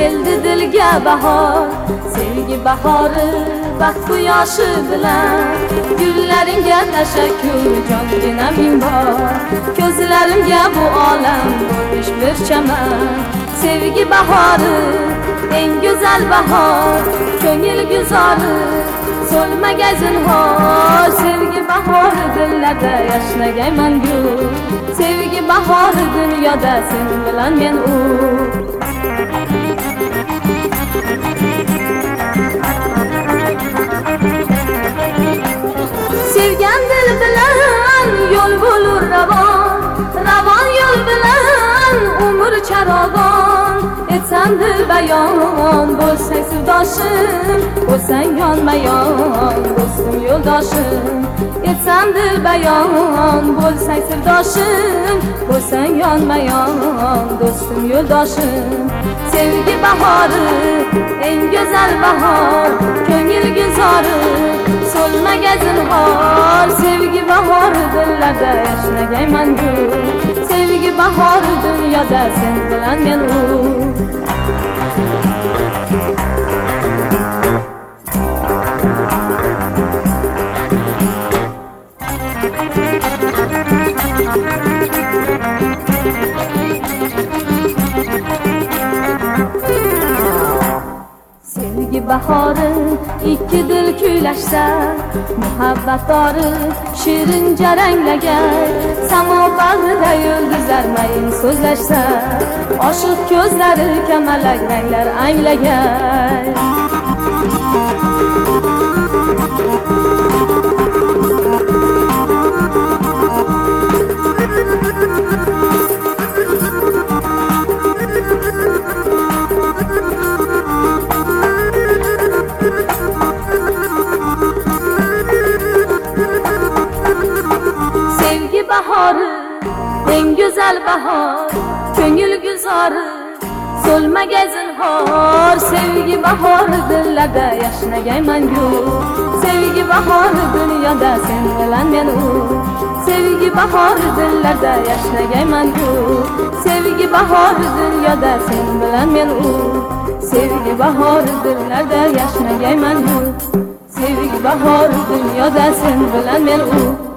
keldi dilga bahor, sevgi bahori baxt quyoshi bilan. Gullaringga tashakkur jongina ming bor, ko'zlarimga bu olam bo'lish bir chaman. Sevgi bahori eng go'zal bahor, ko'ngil guzori so'lmagay zinhor. Sevgi bahori dillarda yashnagay mangu, sevgi bahori dunyoda sen bilan men u. Sevgan dil bilan yo'l bo'lur ravon, ravon yo'l bilan umr charogon. Etsam dil bayon, bo'lsang sirdoshim, bo'lsang yonma-yon, do'stim yo'ldoshim. Etsam dil bayon, bo'lsang sirdoshim, bo'lsang yonma-yon, do'stim yo'ldoshim. Sevgi bahori eng go'zal bahor, ko'ngil guzori so'lmagay zinhor. Sevgi bahori dillarda yashnagay mangu, sevgi bahori dunyoda sen bilan men u. Sevgi bahori ikki dil kuylashsa, muhabbat dori shirin jaranglagan. Samo bag'rida yulduzlar mayin so'zlashsa, oshiq ko'zlari kamalak ranglar anglagan. Sevgi bahori eng go'zal bahor, ko'ngil guzori so'lmagay zinhor. Sevgi bahori dillarda yashnagay mangu, sevgi bahori dunyoda sen bilan men u. Sevgi bahori dillarda yashnagay mangu, sevgi bahori dunyoda sen bilan men u. Sevgi bahori dillarda yashnagay mangu, sevgi bahori dunyoda sen bilan men u.